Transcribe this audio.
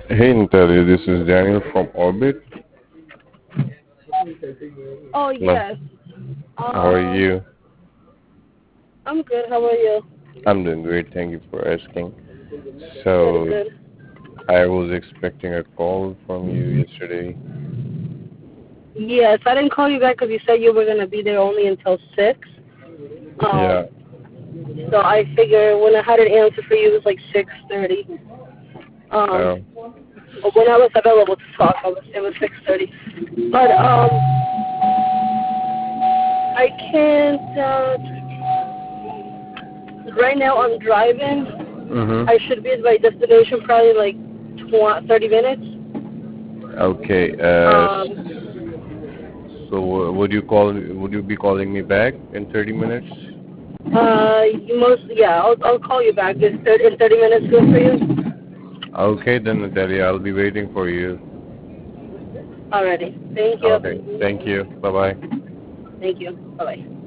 Hey Natalia, this is Daniel from Orbit. Oh Hello, yes. how are Um, you? I'm good. How are you? I'm doing great, thank you for asking. Good, So, good. I was expecting a call from you yesterday. Yes, I didn't call you back because you said you were gonna be there only until 6. Yeah, Um, so I figured when I had an answer for you, it was like 6:30. Um, uh, but when I was available to talk, it was 6:30. But I can't. Right now I'm driving. mm-hmm. I should be at my destination probably like 30 minutes. Okay, Um, so would you be calling me back in 30 minutes? yeah, I'll call you back. In 30 minutes good for you? Okay then Natalia, I'll be waiting for you. Alrighty. Thank you. Okay, thank you, bye bye. Thank you. Bye bye.